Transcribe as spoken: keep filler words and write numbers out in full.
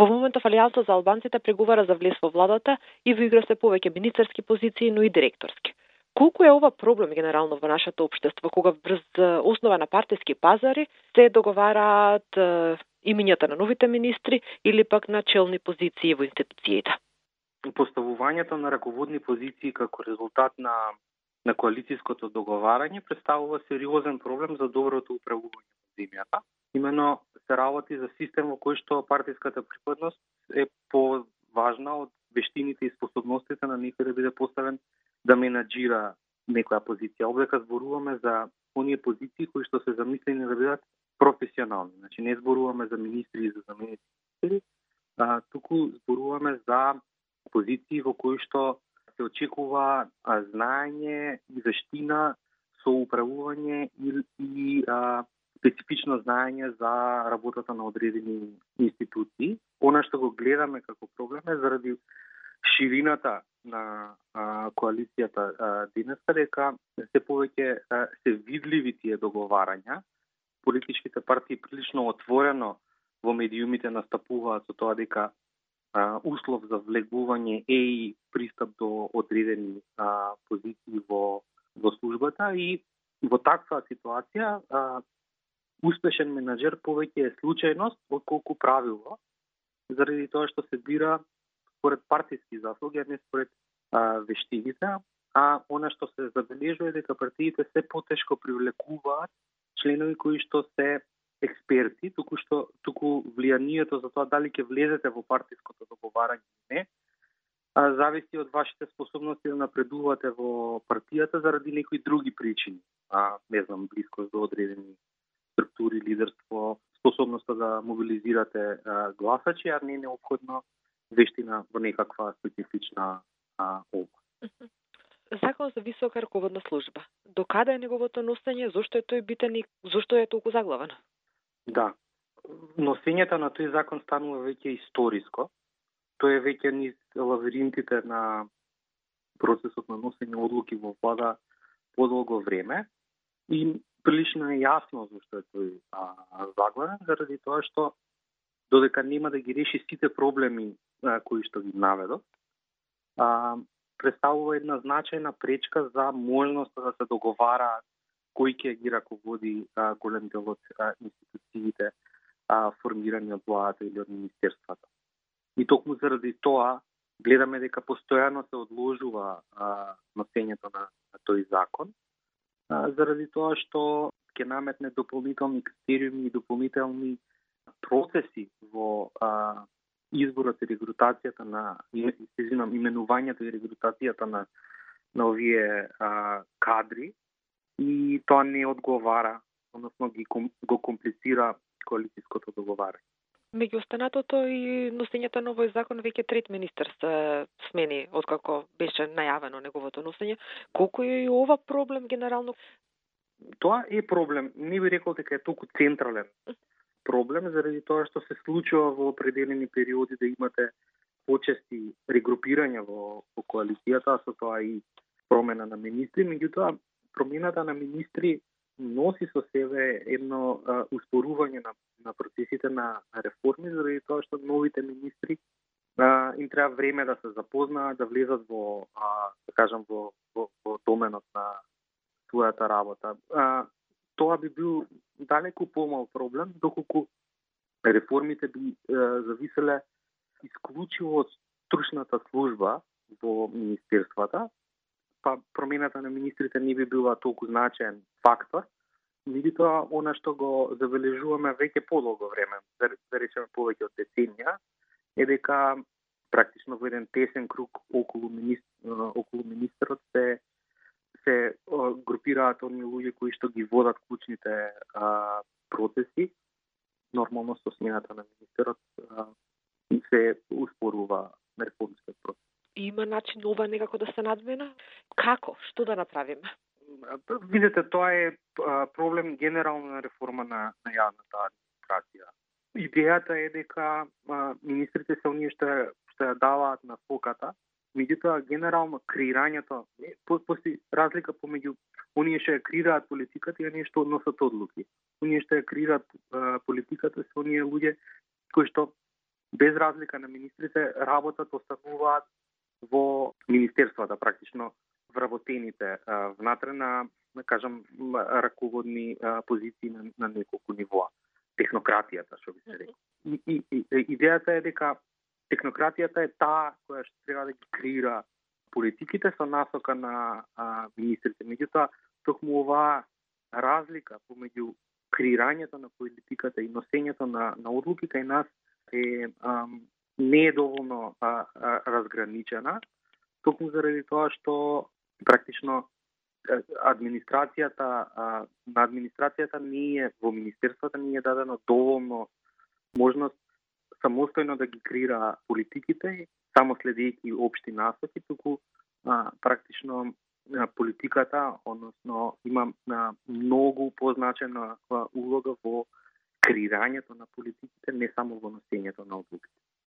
Во моментов Алијанса за албанците преговара за влез во владата и во игра се повеќе министерски позиции, но и директорски. Колку е ова проблем генерално во нашето општество, кога врз основа на партиски пазари се договараат имињата на новите министри или пак на челни позиции во институциите? Поставувањето на раководни позиции како резултат на на коалицијското договарање представува сериозен проблем за доброто управување на земјата. Имено се работи за систем во кој што партиската припадност е поважна од вештините и способностите на некој да биде поставен да менаџира некоја позиција. Овдека зборуваме за оние позиции кои што се замислени да бидат професионални. Значи не зборуваме за министри и за заменици, а туку зборуваме за позиции во кои што се очекува знаење и вештина со управување и, и а, специфично знаење за работата на одредени институции. Она што го гледаме како проблем е заради ширината на а, коалицијата а, денеска, дека се повеќе а, се видливи тие договарања. Политичките партии прилично отворено во медиумите настапуваат со тоа дека а, услов за влегување е и пристап до одредени а, позиции во, во службата и во таква ситуација а, успешен менаџер повеќе е случајност отколку правило, заради тоа што се бира според партиски заслуги, а не според а, вештините, а она што се забележува е дека партиите се потешко привлекуваат членови кои што се експерти, туку што туку влијанието за тоа дали ќе влезете во партиското договарање или не, а, зависи од вашите способности да напредувате во партијата заради некои други причини. А, не знам, близкост до одредени структури, лидерство, способноста да мобилизирате а, гласачи, а не неопходно вештина во некаква специфична а, област. Закон за висока раководна служба. До каде е неговото носење, зошто е тој битен и зошто е толку заглавен? Да. Носењето на тој закон станува веќе историско. Тој е веќе низ лавиринтите на процесот на носење одлуки во влада подолго време и прилично е јасно зашто е тој а, заглавен, заради тоа што додека нема да ги реши сите проблеми а, кои што ги наведов, а, представува една значајна пречка за можноста да се договараат кој ќе ги раководи а, голем дел од а, институциите а, формирани од владата или од министерствата. И токму заради тоа гледаме дека постојано се одложува а, носењето на, на тој закон, а, заради тоа што ќе наметне дополнителни критериуми и дополнителни процеси во а, изборот и регрутацијата на извинам, именувањето и регрутацијата на на овие а, кадри и тоа не одговара, односно ги ком, го комплицира коалицијското договарање. Меѓу останатото и носењето на овој закон веќе трет министер се смени откако беше најавено неговото носење. Колку е и ова проблем генерално? Тоа е проблем. Не би рекол дека е толку централен проблем, заради тоа што се случува во определени периоди да имате почести регрупирања во, во коалицијата, а со тоа и промена на министри. Меѓутоа, промената на министри носи со себе едно а, успорување на, на процесите на, на реформи, заради тоа што новите министри а, им треба време да се запознаат, да влезат во, а, да кажам, во, во, во доменот на својата работа. А, тоа би бил далеку помал проблем, доколку реформите би е, зависеле исклучиво од стручната служба во министерствата, па промената на министрите не би била толку значаен фактор. Меѓутоа, она што го забележуваме веќе подолго време, да, да речеме повеќе од деценија, е дека практично во еден тесен круг околу министр, околу министерот се се групираат оние луѓе кои што ги водат клучните а, процеси. Нормално со смената на министерот а, се успорува реформскиот процес. Има начин ова некако да се надмена? Како? Што да направиме? Видете, тоа е а, проблем генерално на реформа на, на јавната администрација. Идејата е дека а, министрите се оние што што ја даваат на фоката. Меѓутоа, генерално креирањето, постои разлика помеѓу оние што ја креираат политиката и оние што односат одлуки. Оние што ја креираат политиката се оние луѓе кои што без разлика на министрите, работата остануваат во министерствата, практично вработените внатре на, да кажам, раководни позиции на, на неколку нивоа. Технократијата, што би се рекол. И, и, и, идејата е дека технократијата е таа која што треба да ги креира политиките со насока на а, министрите. Меѓутоа, токму оваа разлика помеѓу креирањето на политиката и носењето на, на одлуки кај нас е ам, не е доволно а, а, разграничена, токму заради тоа што практично администрацијата а, на администрацијата не е во министерствата не е дадено доволно можност самостојно да ги креира политиките, само следејќи општи насоки, туку а, практично а, политиката, односно има а, многу позначена улога во креирањето на политиките, не само во носењето на одлуки.